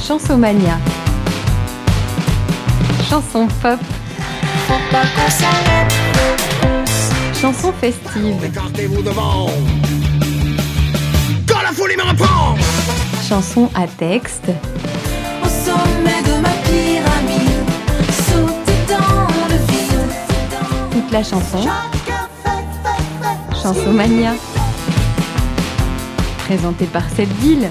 Chansomania. Chanson pop. Faut pas qu'on s'arrête. Chanson festive. Écartez-vous devant. Quand la folie me reprend. Chanson à texte. Au sommet de ma pyramide, sauter dans le vide. Toute la chanson. Chacun fait. Chansomania. Présentée par cette ville.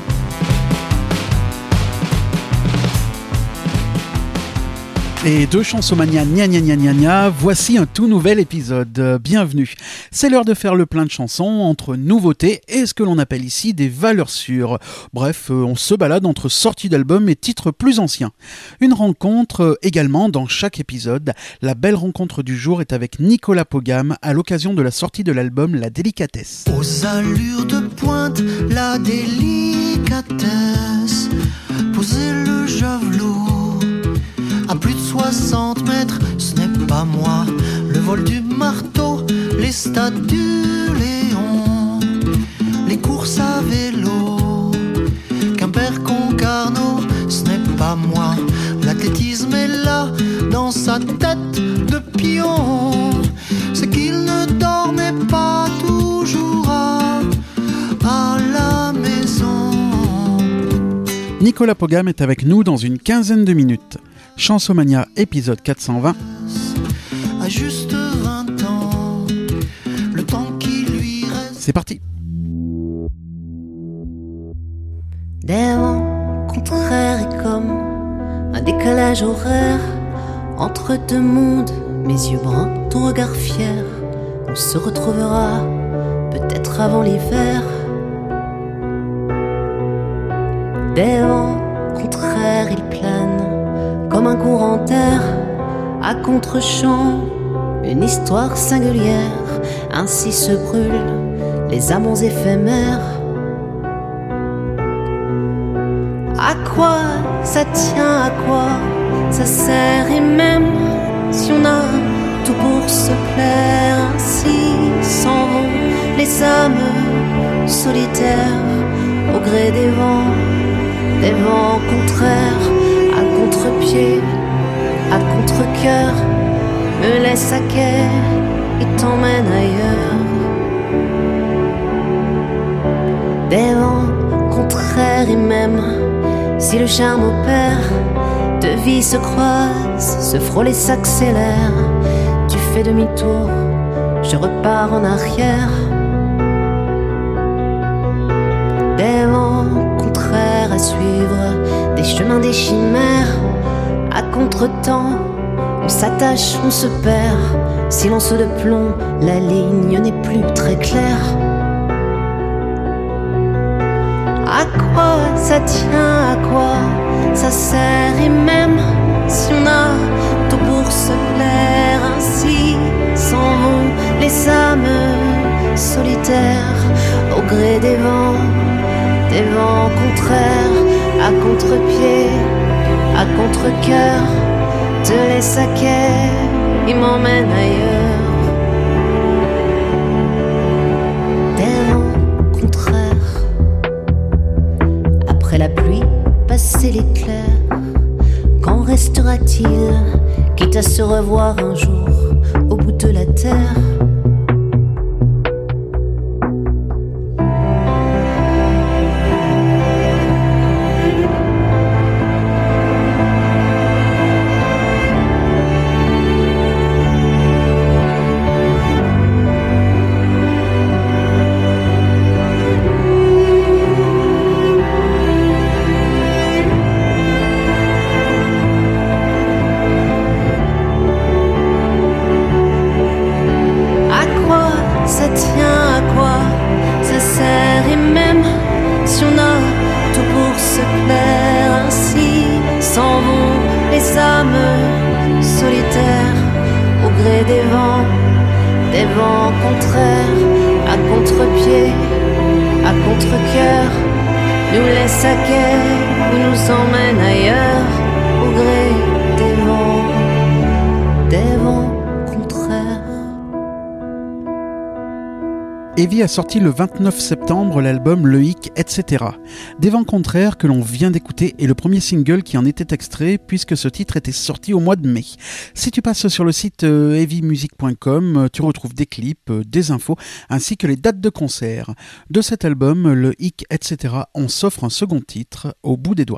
Et de Chansomania gna gna gna gna gna, voici un tout nouvel épisode. Bienvenue. C'est l'heure de faire le plein de chansons entre nouveautés et ce que l'on appelle ici des valeurs sûres. Bref, on se balade entre sorties d'albums et titres plus anciens. Une rencontre également dans chaque épisode. La belle rencontre du jour est avec Nicolas Pogam à l'occasion de la sortie de l'album La Délicatesse. Aux allures de pointe, la délicatesse. Poser le javelot à plus de 60 mètres, ce n'est pas moi. Le vol du marteau, les stades du Léon, les courses à vélo, Quimper-Concarneau, ce n'est pas moi. L'athlétisme est là, dans sa tête de pion. C'est qu'il ne dormait pas toujours à la maison. Nicolas Pogam est avec nous dans une quinzaine de minutes. Chansomania épisode 420. À juste 20 ans, le temps qui lui reste. C'est parti. Des vents contraires et comme un décalage horaire entre deux mondes, mes yeux bruns, ton regard fier. On se retrouvera peut-être avant l'hiver. Des vents contraires, ils planent comme un courant d'air à contre-champ, une histoire singulière. Ainsi se brûlent les amants éphémères. À quoi ça tient, à quoi ça sert? Et même si on a tout pour se plaire, ainsi s'en vont les âmes solitaires au gré des vents contraires. À contre-pied, à contre-cœur, me laisse à quai et t'emmène ailleurs. Des vents contraires et même si le charme opère, deux vies se croisent, se frôlent et s'accélèrent. Tu fais demi-tour, je repars en arrière. Des vents contraires à suivre, des chemins, des chimères. À contre-temps, on s'attache, on se perd. Silence de plomb, la ligne n'est plus très claire. À quoi ça tient, à quoi ça sert? Et même si on a tout pour se plaire, ainsi s'en vont les âmes solitaires au gré des vents contraires. À contre-pied, à contre-cœur, te laisse à quai, il m'emmène ailleurs. Des vents contraires. Après la pluie, passer l'éclair. Qu'en restera-t-il, quitte à se revoir un jour au bout de la terre? Evie a sorti le 29 septembre l'album Le Hic, etc. Des vents contraires que l'on vient d'écouter est le premier single qui en était extrait puisque ce titre était sorti au mois de mai. Si tu passes sur le site heavymusic.com, tu retrouves des clips, des infos ainsi que les dates de concert. De cet album, Le Hic, etc., on s'offre un second titre, Au bout des doigts.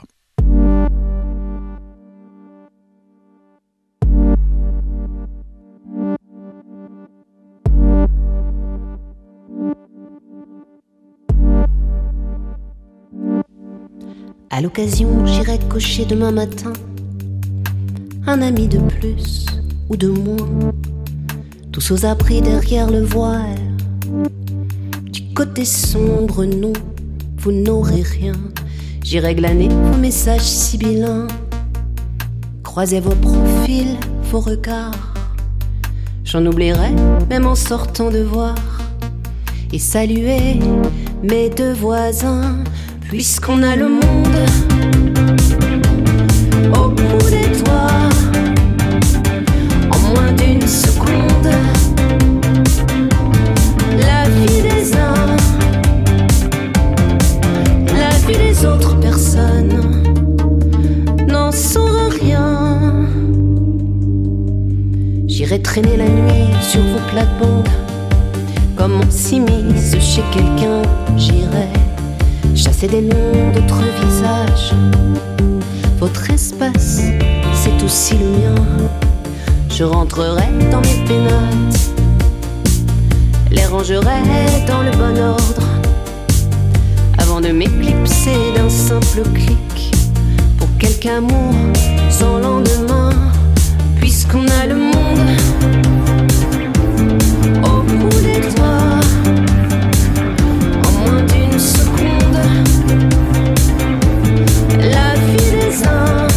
À l'occasion, j'irai cocher demain matin un ami de plus ou de moins, tous aux abris derrière le voile. Du côté sombre, non, vous n'aurez rien. J'irai glaner vos messages sibyllins, croiser vos profils, vos regards. J'en oublierai même en sortant de voir, et saluer mes deux voisins. Puisqu'on a le monde au bout des doigts, en moins d'une seconde, la vie des uns, la vie des autres personnes n'en saura rien. J'irai traîner la nuit sur vos plates-bandes, comme on s'immisce chez quelqu'un, j'irai chasser des noms d'autres visages. Votre espace, c'est aussi le mien. Je rentrerai dans mes pénates, les rangerai dans le bon ordre, avant de m'éclipser d'un simple clic, pour quelque amour sans lendemain. Puisqu'on a le monde au bout des doigts, en moins d'une seconde, la vie des uns,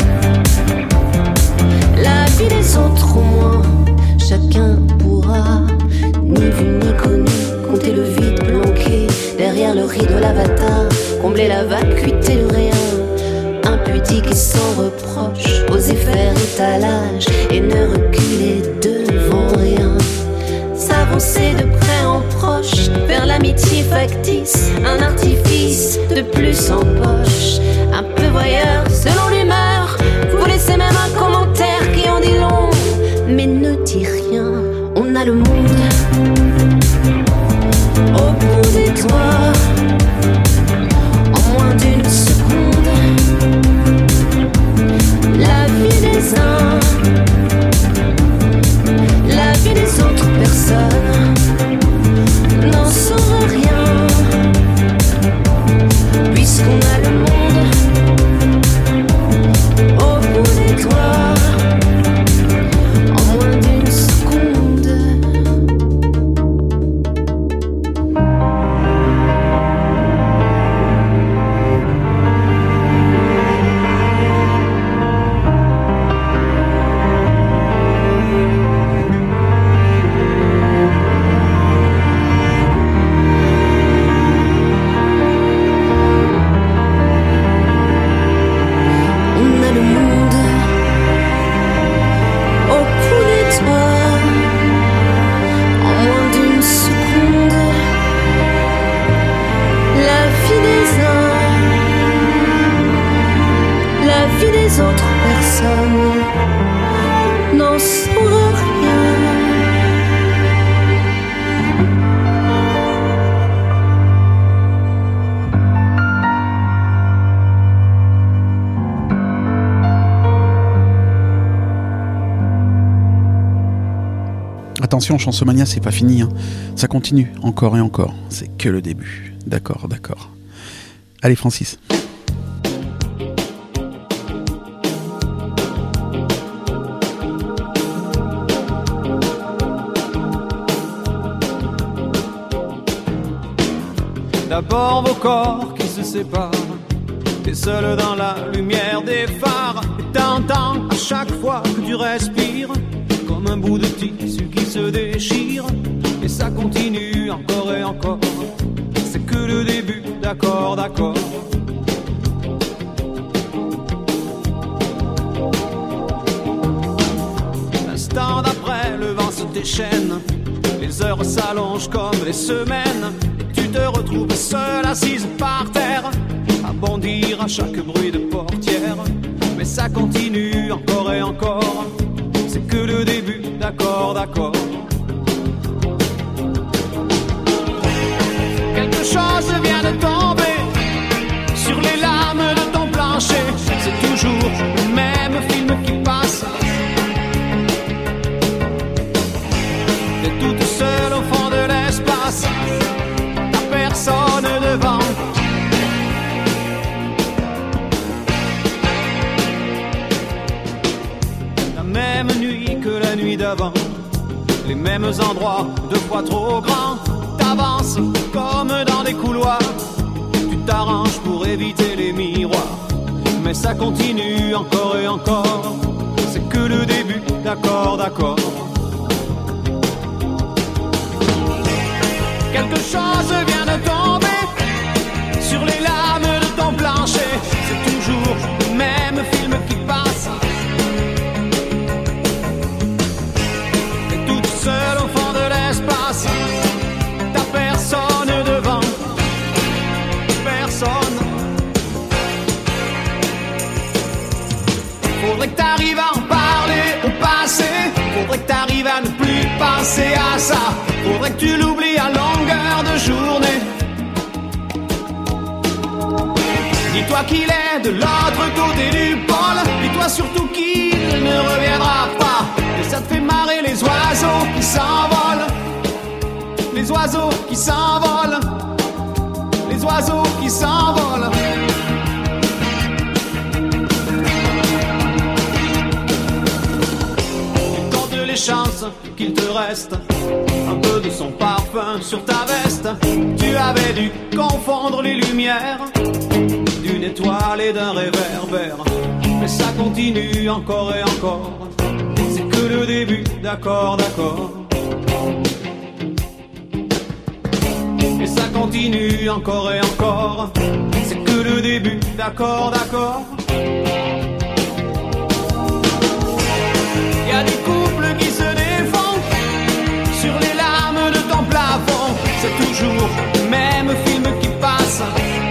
la vie des autres au moins. Chacun pourra, ni vu ni connu, compter le vide planqué derrière le rideau l'avatar, combler la vacuité de rien, impudique et sans reproche, oser faire étalage et ne reculer devant rien. S'avancer de près en proche vers l'amitié factice, un artifice de plus en poche, un peu voyeur selon l'humeur. Vous laissez même un commentaire qui en dit long, mais ne dis rien, on a le monde au bout des doigts, en moins d'une seconde, la vie des uns, la vie des autres personnes n'en saura rien. Puisqu'on a le monde au bout des doigts, en moins d'une seconde. Attention, Chansomania, c'est pas fini, hein. Ça continue encore et encore. C'est que le début. D'accord, d'accord. Allez, Francis. D'abord vos corps qui se séparent, t'es seul dans la lumière des phares, et t'entends à chaque fois que tu respires comme un bout de tissu qui se déchire, et ça continue encore et encore. C'est que le début, d'accord, d'accord. L'instant d'après, le vent se déchaîne, Les heures s'allongent comme les semaines. Tu te retrouves seule assise par terre, à bondir à chaque bruit de portière. Mais ça continue encore et encore, c'est que le début, d'accord, d'accord. Quelque chose vient de tomber sur les lames de ton plancher. C'est toujours le même film qui passe. T'es toute seule au fond de l'espace, t'as personne devant. La même nuit que la nuit d'avant, les mêmes endroits, deux fois trop grands. T'avances comme dans des couloirs, tu t'arranges pour éviter les miroirs. Mais ça continue encore et encore, c'est que le début, d'accord, d'accord. Quelque chose vient de tomber sur les lames de ton plancher. C'est toujours le même film qui passe. T'es toute seule au fond de l'espace, t'as personne devant, personne. Faudrait que t'arrives à en parler au passé, faudrait que t'arrives à ne plus penser à ça. Faudrait que tu l'oublies à longueur de journée. Dis-toi qu'il est de l'autre côté du pôle. Dis-toi surtout qu'il ne reviendra pas. Et ça te fait marrer les oiseaux qui s'envolent. Les oiseaux qui s'envolent. Les oiseaux qui s'envolent. Les chances qu'il te reste un peu de son parfum sur ta veste. Tu avais dû confondre les lumières d'une étoile et d'un réverbère. Mais ça continue encore et encore, c'est que le début, d'accord, d'accord. Et ça continue encore et encore, c'est que le début, d'accord, d'accord. Y a des couples qui se défont sur les lames de ton plafond. C'est toujours le même film qui passe.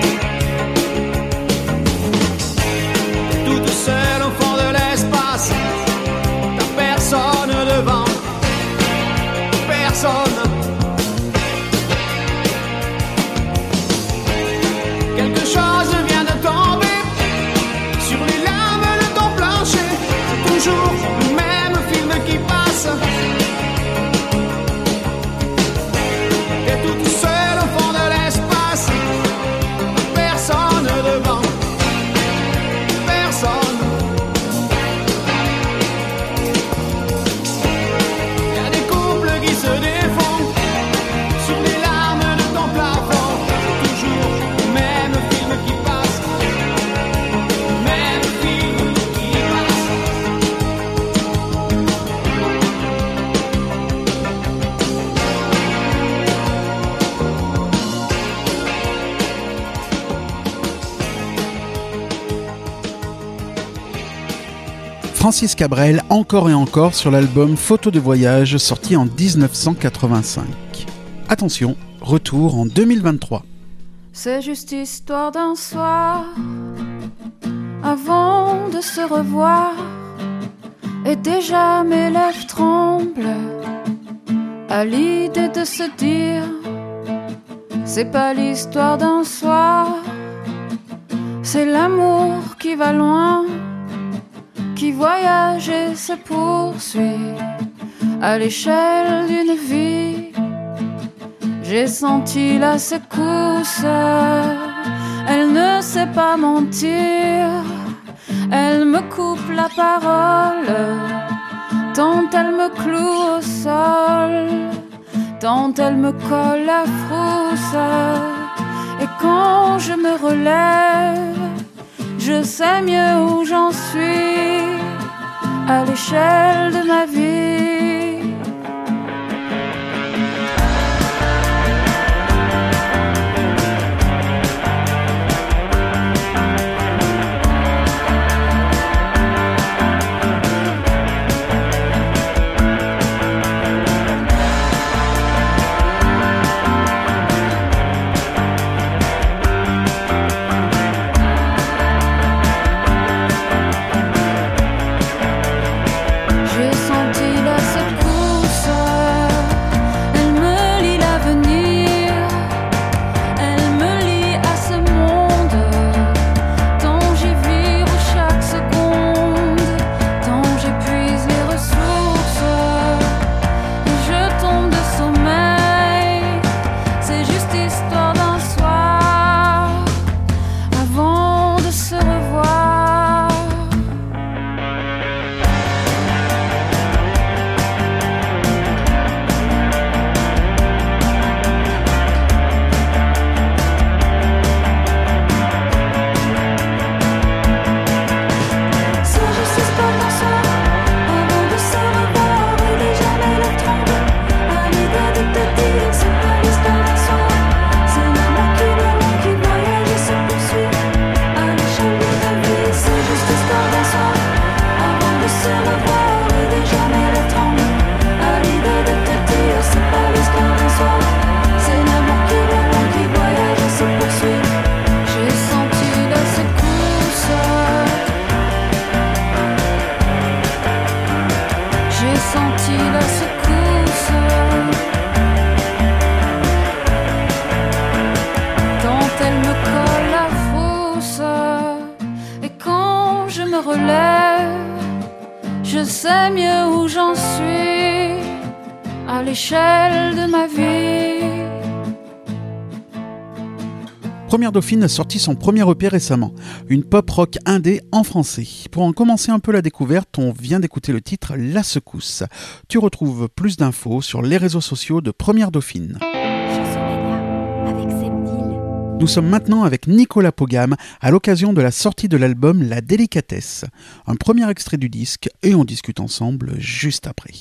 Toute seule au fond de l'espace, t'as personne devant, personne. Quelque chose vient de tomber sur les lames de ton plancher. C'est toujours le même film qui passe. T'es toute seule au fond de l'espace, personne devant, personne. Y'a des couples qui se défont sur les larmes de ton plafond. C'est toujours le même film qui passe, le même film qui passe. Francis Cabrel, encore et encore sur l'album Photos de voyage sorti en 1985. Attention, retour en 2023. C'est juste histoire d'un soir, avant de se revoir, et déjà mes lèvres tremblent à l'idée de se dire, c'est pas l'histoire d'un soir, c'est l'amour qui va loin, qui voyage et se poursuit à l'échelle d'une vie. J'ai senti la secousse, elle ne sait pas mentir, elle me coupe la parole, tant elle me cloue au sol, tant elle me colle la frousse. Et quand je me relève, je sais mieux où j'en suis à l'échelle de ma vie. sais mieux où j'en suis à l'échelle de ma vie. Première Dauphine a sorti son premier EP récemment, une pop-rock indé en français. Pour en commencer un peu la découverte, on vient d'écouter le titre La Secousse. Tu retrouves plus d'infos sur les réseaux sociaux de Première Dauphine. Nous sommes maintenant avec Nicolas Pogam à l'occasion de la sortie de l'album La Délicatesse. Un premier extrait du disque et on discute ensemble juste après.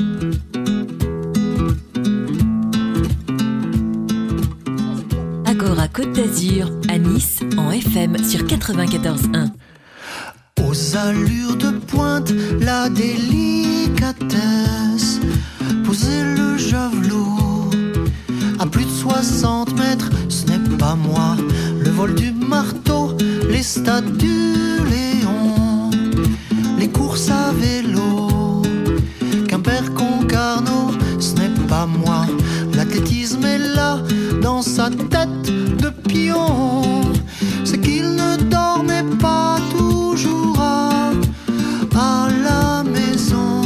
Agora Côte d'Azur, à Nice, en FM sur 94.1. Aux allures de pointe, la délicatesse, poser le javelot à plus de 60 mètres, ce n'est pas moi. Le vol du marteau, les stades du Léon, les courses à vélo, Quimper-Concarneau, ce n'est pas moi. L'athlétisme est là, dans sa tête de pion. C'est qu'il ne dormait pas toujours à la maison.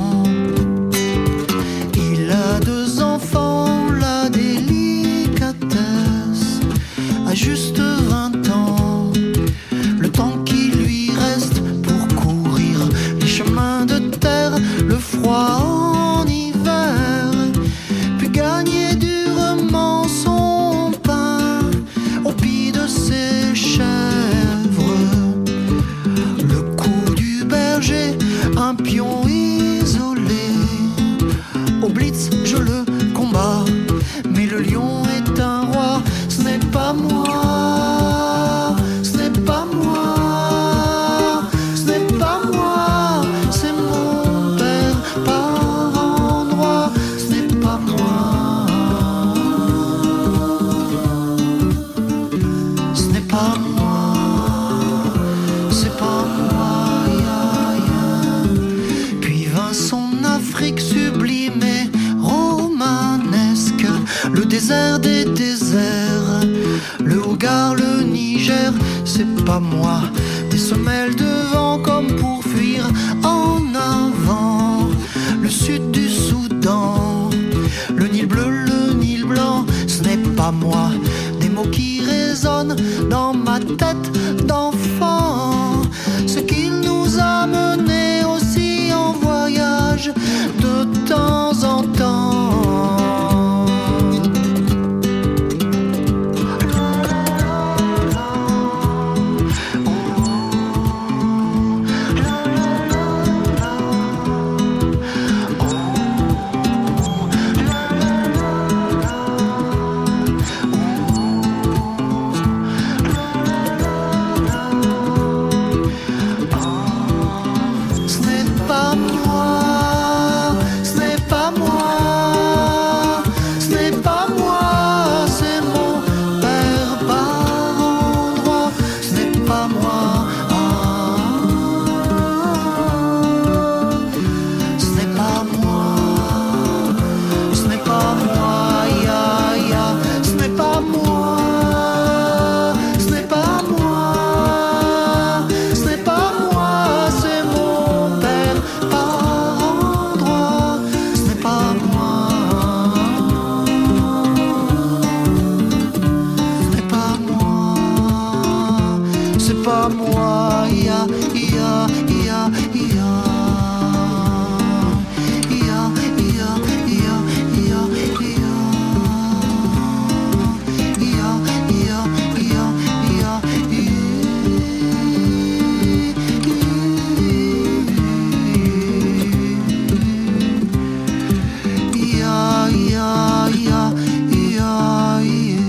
Il a 2 enfants, la délicatesse, à juste 20 ans. Le temps qui lui reste pour courir les chemins de terre, le froid en hiver, puis gagner durement son pain au pied de ses chèvres. Le coup du berger, un pion isolé. Au blitz, je le combats, mais le lion est un roi. Ce n'est pas moi, ce n'est pas moi, ce n'est pas moi, c'est mon père par endroit. Ce n'est pas moi, ce n'est pas moi, c'est pas moi, ya, ya. Puis vint son Afrique sublime et romanesque, le désert des déserts, le Hogar, le Niger. C'est pas moi, des semelles de vent comme pour fuir en avant, le sud du Soudan, le Nil bleu, le Nil blanc. Ce n'est pas moi, des mots qui résonnent dans ma tête d'enfant. Ce qu'il nous a menés aussi en voyage de temps en temps. Ce n'est pas moi, ce n'est pas moi, ce n'est pas moi, c'est mon père par endroit. Ce n'est pas moi, ce n'est pas moi, ce n'est pas moi, ya, ya. Ce n'est pas moi, ce n'est pas moi, ce n'est pas moi, c'est mon père par endroit. Ce n'est pas moi, ce n'est pas moi, c'est pas moi, ya, ya, ya, ya. Ya, ya, ya, ya, ya. Ya, ya, ya, ya, ya, ya, ya, ya, ya.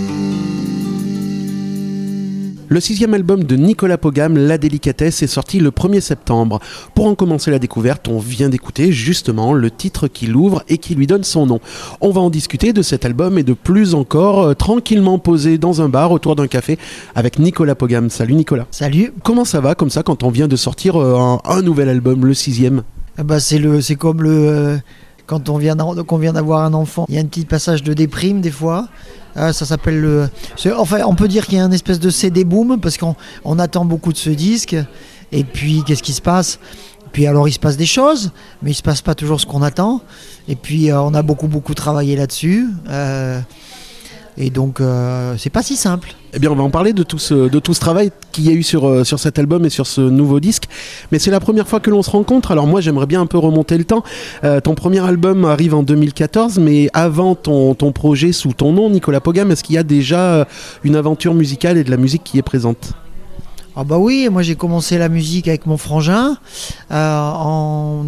Le 6e album de Nicolas Pogam, La Délicatesse, est sorti le 1er septembre. Pour en commencer la découverte, on vient d'écouter justement le titre qui l'ouvre et qui lui donne son nom. On va en discuter de cet album et de plus encore, tranquillement posé dans un bar autour d'un café avec Nicolas Pogam. Salut Nicolas. Salut. Comment ça va comme ça quand on vient de sortir un nouvel album, le 6e ? C'est comme quand on vient d'avoir un enfant. Il y a un petit passage de déprime des fois. Ça s'appelle enfin, on peut dire qu'il y a une espèce de CD boom parce qu'on attend beaucoup de ce disque. Et puis, qu'est-ce qui se passe ? Puis alors il se passe des choses, mais il se passe pas toujours ce qu'on attend. Et puis on a beaucoup travaillé là-dessus. Et donc c'est pas si simple. Eh bien, on va en parler de tout ce travail qu'il y a eu sur cet album et sur ce nouveau disque. Mais c'est la première fois que l'on se rencontre. Alors moi, j'aimerais bien un peu remonter le temps. Ton premier album arrive en 2014, mais avant ton projet sous ton nom, Nicolas Pogam, est-ce qu'il y a déjà une aventure musicale et de la musique qui est présente ? Ah bah oui, moi j'ai commencé la musique avec mon frangin en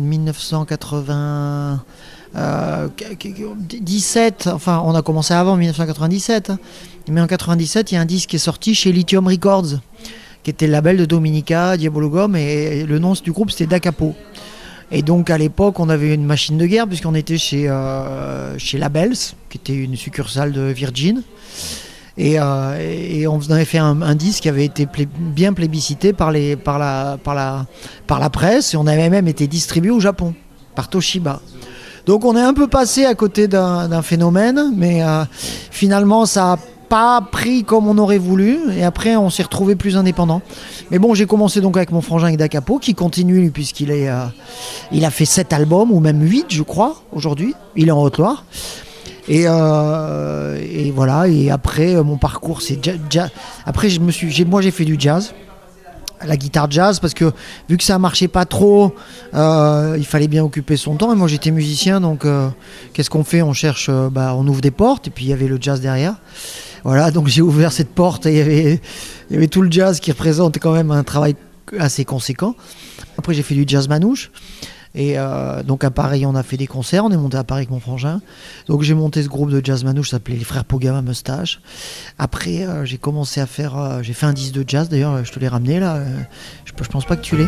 1997, enfin on a commencé avant 1997, hein. Mais en 97 il y a un disque qui est sorti chez Lithium Records, qui était le label de Dominica, Diabologum, et le nom du groupe c'était Da Capo. Et donc à l'époque on avait une machine de guerre puisqu'on était chez Labels, qui était une succursale de Virgin. Et on avait fait un disque qui avait été bien plébiscité par la presse, et on avait même été distribué au Japon par Toshiba. Donc on est un peu passé à côté d'un phénomène, mais finalement ça n'a pas pris comme on aurait voulu, et après on s'est retrouvé plus indépendant. Mais bon, j'ai commencé donc avec mon frangin avec Da Capo, qui continue lui, puisqu'il a fait 7 albums, ou même 8 je crois aujourd'hui, il est en Haute-Loire. Et voilà, et après mon parcours c'est jazz. Après moi j'ai fait du jazz, la guitare jazz, parce que vu que ça marchait pas trop, il fallait bien occuper son temps, et moi j'étais musicien, donc qu'est-ce qu'on fait? On cherche, on ouvre des portes, et puis il y avait le jazz derrière. Voilà, donc j'ai ouvert cette porte, et il y avait tout le jazz qui représente quand même un travail assez conséquent. Après j'ai fait du jazz manouche. Et donc à Paris on a fait des concerts, on est monté à Paris avec mon frangin, donc j'ai monté ce groupe de jazz manouche, ça s'appelait les Frères Pogam à Meustache. Après j'ai commencé à faire, j'ai fait un disque de jazz, d'ailleurs je te l'ai ramené là, je pense pas que tu l'aies.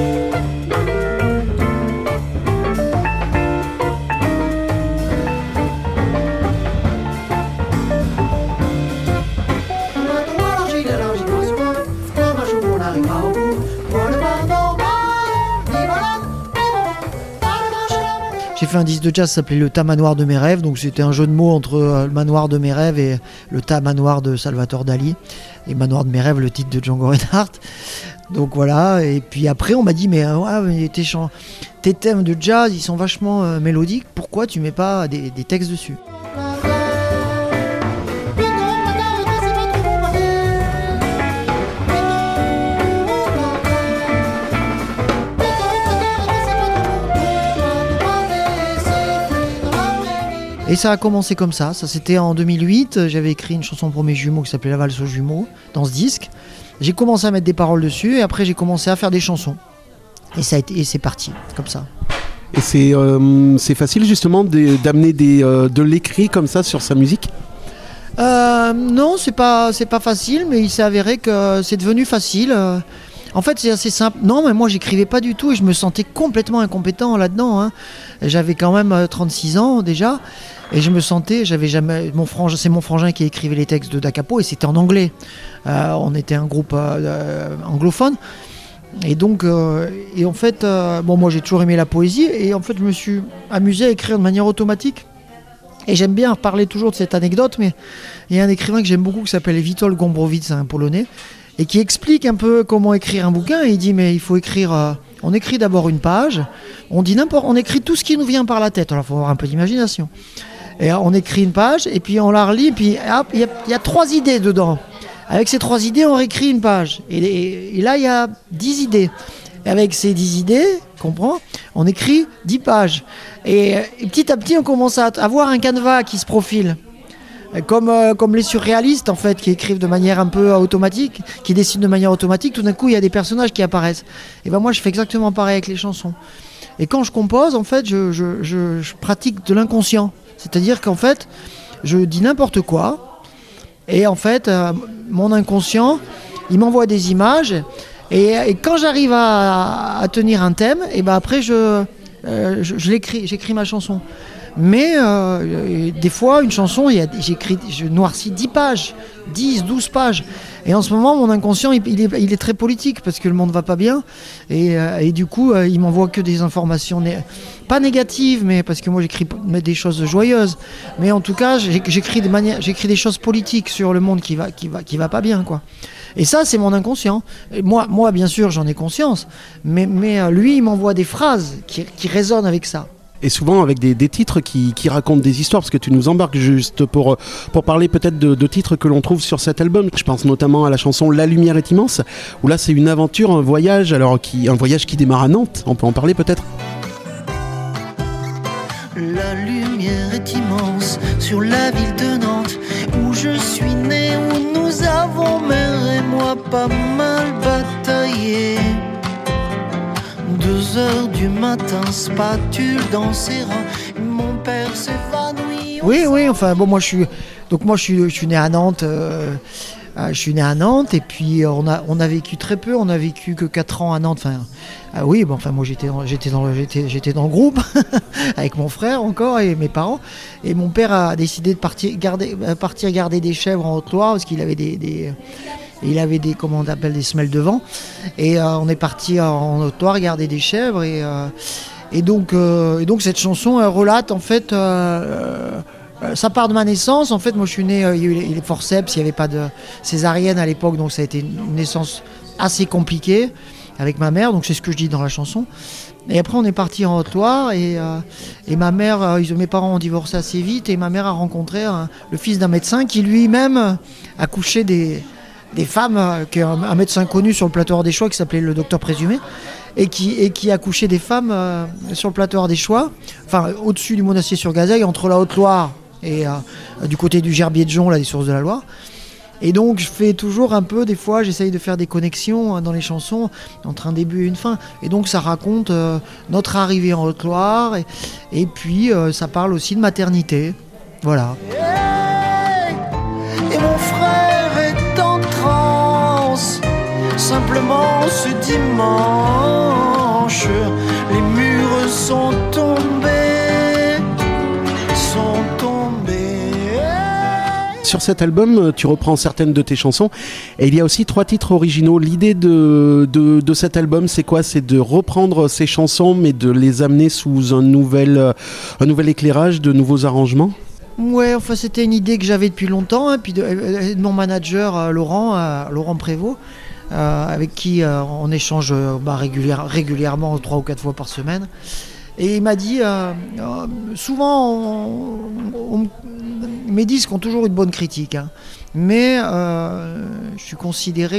J'ai fait un disque de jazz, ça s'appelait Le Tas Manoir de mes rêves, donc c'était un jeu de mots entre le manoir de mes rêves et le Tas Manoir de Salvatore Dali, et Manoir de mes rêves, le titre de Django Reinhardt. Donc voilà, et puis après on m'a dit mais tes thèmes de jazz ils sont vachement mélodiques, pourquoi tu mets pas des textes dessus? Et ça a commencé comme ça c'était en 2008, j'avais écrit une chanson pour mes jumeaux qui s'appelait La valse aux jumeaux, dans ce disque. J'ai commencé à mettre des paroles dessus, et après j'ai commencé à faire des chansons. Et c'est parti, comme ça. Et c'est facile justement d'amener de l'écrit comme ça sur sa musique? Non, c'est pas facile, mais il s'est avéré que c'est devenu facile. En fait, c'est assez simple. Non, mais moi, j'écrivais pas du tout, et je me sentais complètement incompétent là-dedans, hein. J'avais quand même 36 ans déjà, et je me sentais, c'est mon frangin qui écrivait les textes de Da Capo, et c'était en anglais. On était un groupe anglophone, et donc, et en fait, moi j'ai toujours aimé la poésie, et en fait, je me suis amusé à écrire de manière automatique. Et j'aime bien parler toujours de cette anecdote, mais il y a un écrivain que j'aime beaucoup qui s'appelle Witold Gombrowicz, un Polonais, et qui explique un peu comment écrire un bouquin. Et il dit mais il faut écrire, on écrit d'abord une page, on écrit tout ce qui nous vient par la tête, alors il faut avoir un peu d'imagination. Et on écrit une page, et puis on la relit, puis hop, il y a 3 idées dedans. Avec ces 3 idées, on réécrit une page. Et là, il y a 10 idées. Et avec ces 10 idées, comprends, on écrit 10 pages. Et petit à petit, on commence à avoir un canevas qui se profile. Comme les surréalistes, en fait, qui écrivent de manière un peu automatique, qui dessinent de manière automatique, tout d'un coup, il y a des personnages qui apparaissent. Et ben moi, je fais exactement pareil avec les chansons. Et quand je compose, en fait, je pratique de l'inconscient. C'est-à-dire qu'en fait, je dis n'importe quoi. Et en fait, mon inconscient, il m'envoie des images. Et quand j'arrive à tenir un thème, et ben après, je j'écris ma chanson. Mais des fois, une chanson, je noircis 10 pages, 10, 12 pages. Et en ce moment, mon inconscient, il est très politique, parce que le monde va pas bien. Et du coup, il m'envoie que des informations, pas négatives, mais parce que moi, j'écris des choses joyeuses. Mais en tout cas, j'écris des choses politiques sur le monde qui va pas bien, quoi. Et ça, c'est mon inconscient. Et moi, bien sûr, j'en ai conscience, mais lui, il m'envoie des phrases qui résonnent avec ça. Et souvent avec des titres qui racontent des histoires, parce que tu nous embarques juste pour parler peut-être de titres que l'on trouve sur cet album. Je pense notamment à la chanson La lumière est immense, où là c'est une aventure, un voyage qui démarre à Nantes. On peut en parler peut-être. La lumière est immense sur la ville de Nantes, où je suis né, où nous avons, mère et moi, pas mal bataillé. 2h du matin, spatule dans ses reins, mon père s'évanouit. Oui, enfin bon, moi je suis né à Nantes. Je suis né à Nantes et puis on a vécu très peu, on a vécu que 4 ans à Nantes. Moi j'étais dans le groupe avec mon frère encore et mes parents. Et mon père a décidé de partir garder des chèvres en Haute-Loire parce qu'il avait il avait des comment on appelle des semelles de vent. Et on est parti en Haute-Loire garder des chèvres et donc cette chanson elle relate en fait. Ça part de ma naissance. En fait, moi je suis né, il y a eu les forceps, il n'y avait pas de césarienne à l'époque, donc ça a été une naissance assez compliquée avec ma mère, donc c'est ce que je dis dans la chanson. Et après on est parti en Haute-Loire et ma mère, mes parents ont divorcé assez vite et ma mère a rencontré le fils d'un médecin qui lui-même a couché des femmes, qui est un médecin connu sur le plateau des Choix qui s'appelait le docteur Présumé. Et qui a couché des femmes sur le plateau des Choix, enfin au-dessus du Monastier-sur-Gazeille, entre la Haute-Loire et du côté du Gerbier de Jonc, là, des sources de la Loire. Et donc je fais toujours un peu, des fois j'essaye de faire des connexions dans les chansons entre un début et une fin. Et donc ça raconte notre arrivée en Haute-Loire et puis ça parle aussi de maternité. Voilà. Et mon frère est en transe. Simplement ce dimanche, les murs sont tombés. Sur cet album, tu reprends certaines de tes chansons et il y a aussi 3 titres originaux. L'idée de cet album, c'est quoi ? C'est de reprendre ces chansons mais de les amener sous un nouvel éclairage, de nouveaux arrangements ? Ouais, enfin c'était une idée que j'avais depuis longtemps, puis de mon manager Laurent Prévost. Avec qui on échange régulièrement 3 ou 4 fois par semaine. Et il m'a dit, souvent mes disques ont toujours une bonne critique, hein, mais je suis considéré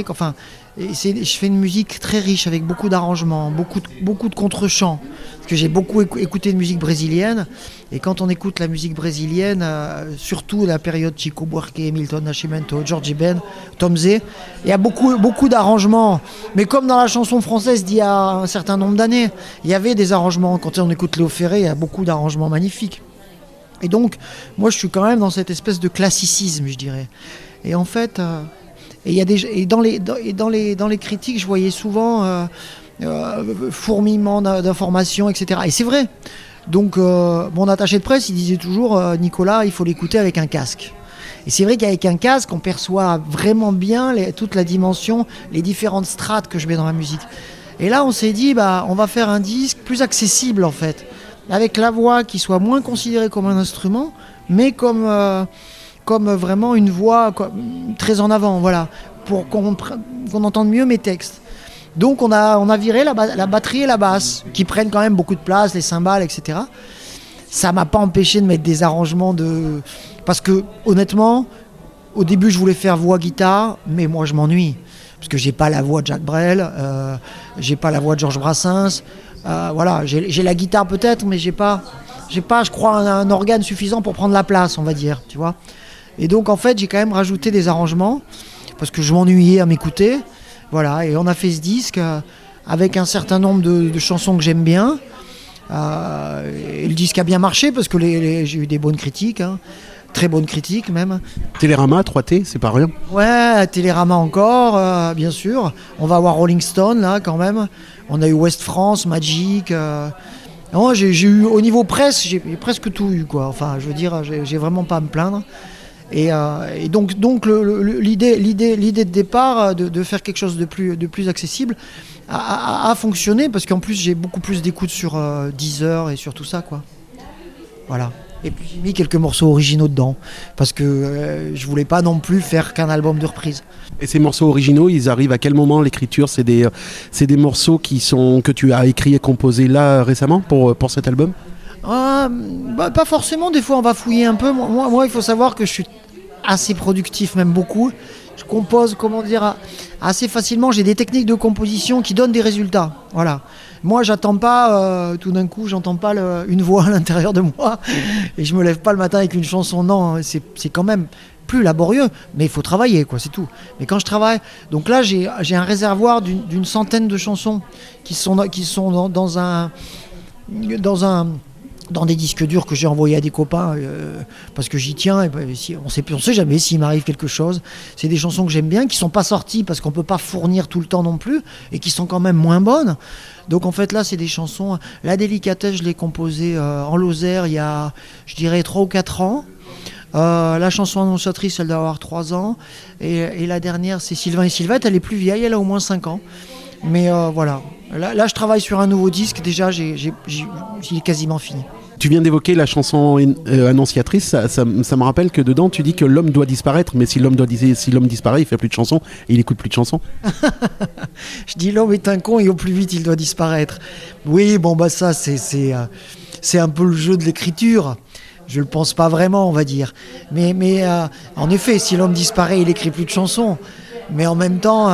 je fais une musique très riche avec beaucoup d'arrangements, beaucoup de contre-chants, parce que j'ai beaucoup écouté de musique brésilienne, et quand on écoute la musique brésilienne, surtout la période Chico Buarque, Milton Nascimento, Jorge Ben, Tom Zé, il y a beaucoup d'arrangements, mais comme dans la chanson française d'il y a un certain nombre d'années, il y avait des arrangements. Quand on écoute Léo Ferré, il y a beaucoup d'arrangements magnifiques. Et donc, moi je suis quand même dans cette espèce de classicisme, je dirais. Et en fait... dans les critiques, je voyais souvent fourmillement d'informations, etc. Et c'est vrai. Donc, mon attaché de presse, il disait toujours Nicolas, il faut l'écouter avec un casque. Et c'est vrai qu'avec un casque, on perçoit vraiment bien toute la dimension, les différentes strates que je mets dans ma musique. Et là, on s'est dit, on va faire un disque plus accessible, en fait, avec la voix qui soit moins considérée comme un instrument, mais comme vraiment une voix très en avant, voilà, pour qu'on entende mieux mes textes. Donc on a viré la batterie et la basse, qui prennent quand même beaucoup de place, les cymbales, etc. Ça m'a pas empêché de mettre des arrangements parce que honnêtement, au début je voulais faire voix-guitare, mais moi je m'ennuie. Parce que j'ai pas la voix de Jacques Brel, j'ai pas la voix de Georges Brassens, voilà, j'ai la guitare peut-être, mais j'ai pas, je crois, un organe suffisant pour prendre la place, on va dire, tu vois. Et donc en fait j'ai quand même rajouté des arrangements parce que je m'ennuyais à m'écouter, voilà, et on a fait ce disque avec un certain nombre de chansons que j'aime bien, et le disque a bien marché parce que j'ai eu des bonnes critiques, hein, très bonnes critiques même. Télérama 3T, c'est pas rien. Ouais, Télérama encore, bien sûr. On va avoir Rolling Stone là quand même, on a eu Ouest France, Magic, non, j'ai eu au niveau presse, j'ai presque tout eu quoi, enfin je veux dire, j'ai vraiment pas à me plaindre. Et donc l'idée de départ de faire quelque chose de plus accessible a fonctionné parce qu'en plus j'ai beaucoup plus d'écoute sur Deezer et sur tout ça quoi. Voilà. Et puis j'ai mis quelques morceaux originaux dedans, parce que je voulais pas non plus faire qu'un album de reprise. Et ces morceaux originaux, ils arrivent à quel moment l'écriture? C'est des morceaux que tu as écrits et composés là récemment pour cet album? Pas forcément, des fois on va fouiller un peu. Moi, il faut savoir que je suis assez productif, même beaucoup. Je compose, assez facilement. J'ai des techniques de composition qui donnent des résultats. Voilà. Moi, j'attends pas, tout d'un coup, j'entends pas une voix à l'intérieur de moi et je me lève pas le matin avec une chanson. Non, c'est quand même plus laborieux, mais il faut travailler, quoi, c'est tout. Mais quand je travaille, donc là, j'ai un réservoir d'une centaine de chansons qui sont dans des disques durs que j'ai envoyés à des copains parce que j'y tiens. Et on sait jamais s'il m'arrive quelque chose. C'est des chansons que j'aime bien, qui sont pas sorties parce qu'on peut pas fournir tout le temps non plus et qui sont quand même moins bonnes. Donc en fait là, c'est des chansons. La Délicatesse, je l'ai composée en Lozère il y a, je dirais, 3 ou 4 ans. La chanson annonciatrice, elle doit avoir 3 ans. Et la dernière, c'est Sylvain et Sylvette. Elle est plus vieille, elle a au moins 5 ans. Mais voilà. Là, je travaille sur un nouveau disque. Déjà, il est quasiment fini. Tu viens d'évoquer la chanson annonciatrice. Ça me rappelle que dedans, tu dis que l'homme doit disparaître. Mais si l'homme disparaît, il fait plus de chansons et il écoute plus de chansons. Je dis l'homme est un con et au plus vite, il doit disparaître. Oui, ça, c'est un peu le jeu de l'écriture. Je le pense pas vraiment, on va dire. Mais en effet, si l'homme disparaît, il écrit plus de chansons. Mais en même temps,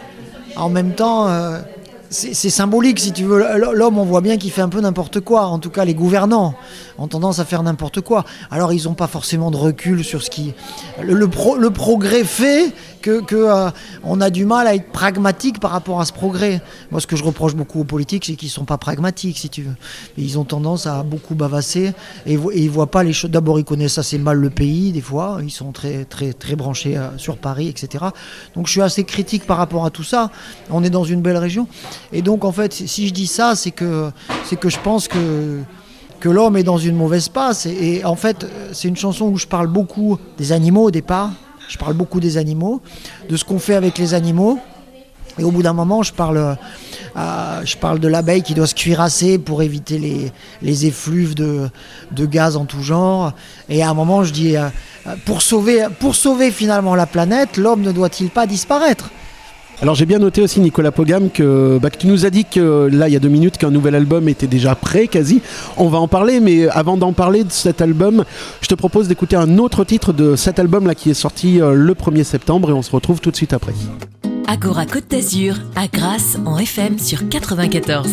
c'est symbolique, si tu veux. L'homme, on voit bien qu'il fait un peu n'importe quoi. En tout cas, les gouvernants ont tendance à faire n'importe quoi. Alors, ils n'ont pas forcément de recul sur ce qui... Le progrès fait qu'on a du mal à être pragmatique par rapport à ce progrès. Moi, ce que je reproche beaucoup aux politiques, c'est qu'ils ne sont pas pragmatiques, si tu veux. Et ils ont tendance à beaucoup bavasser et ils ne voient pas les choses. D'abord, ils connaissent assez mal le pays, des fois. Ils sont très, très, très branchés sur Paris, etc. Donc, je suis assez critique par rapport à tout ça. On est dans une belle région. Et donc, en fait, si je dis ça, c'est que je pense que l'homme est dans une mauvaise passe. Et en fait, c'est une chanson où je parle beaucoup des animaux au départ. Je parle beaucoup des animaux, de ce qu'on fait avec les animaux. Et au bout d'un moment, je parle de l'abeille qui doit se cuirasser pour éviter les effluves de gaz en tout genre. Et à un moment, je dis, pour sauver finalement la planète, l'homme ne doit-il pas disparaître ? Alors j'ai bien noté aussi, Nicolas Pogam, que tu nous as dit que là il y a 2 minutes qu'un nouvel album était déjà prêt quasi. On va en parler, mais avant d'en parler de cet album, je te propose d'écouter un autre titre de cet album là qui est sorti le 1er septembre et on se retrouve tout de suite après. Agora Côte d'Azur, à Grasse en FM sur 94.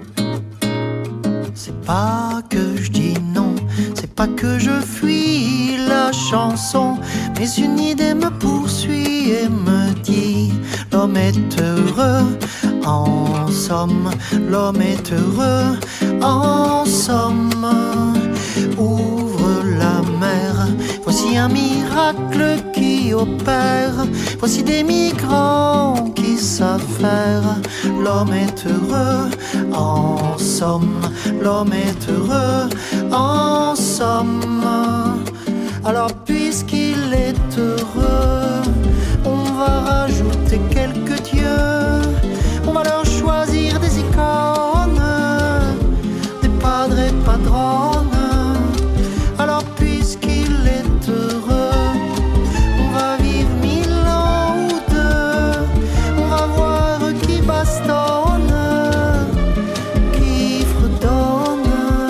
C'est pas que je dis non, c'est pas que je fuis la chanson, mais une idée me poursuit et me dit: l'homme est heureux, en somme, l'homme est heureux, en somme. Ouvre la mer, voici un miracle qui opère, voici des migrants qui savent faire. L'homme est heureux, en somme, l'homme est heureux, en somme. Alors puisqu'il est heureux, on va rajouter quelques dieux, on va leur choisir des icônes, des padres et padrones. Alors puisqu'il est heureux, on va vivre 1000 ans ou 2, on va voir qui bastonne, qui fredonne.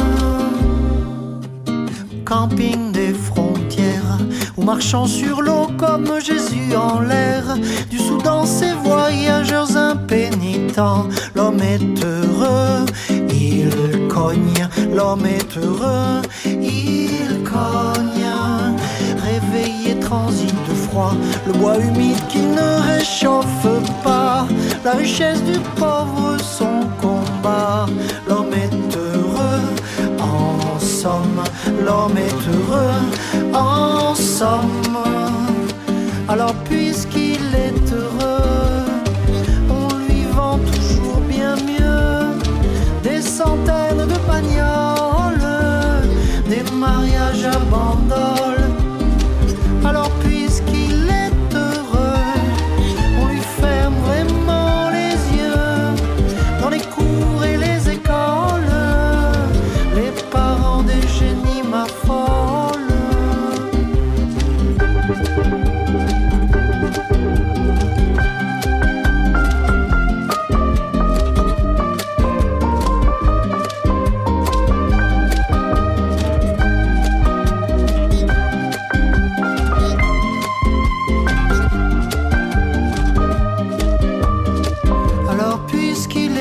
Camping des frontières, ou marchant sur l'eau comme Jésus en l'air, du Soudan ces voyageurs impénitents. L'homme est heureux, il cogne, l'homme est heureux, il cogne. Réveillé, transit de froid, le bois humide qui ne réchauffe pas, la richesse du pauvre, son combat. L'homme est heureux, en somme, l'homme est heureux, en somme. Alors puisqu'il est heureux, on lui vend toujours bien mieux des centaines de bagnoles, des mariages à bandoles. Alors puisqu'il est heureux, on lui ferme vraiment les yeux dans les cours et les écoles. Les parents des génies m'affolent.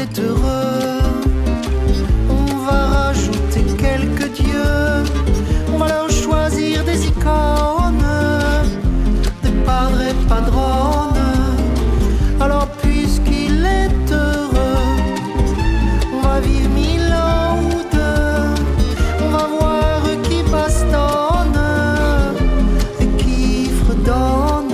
est heureux. On va rajouter quelques dieux, on va leur choisir des icônes, des padres et padrones. Alors puisqu'il est heureux, on va vivre 1000 ans ou deux. On va voir qui bastonne et qui fredonne.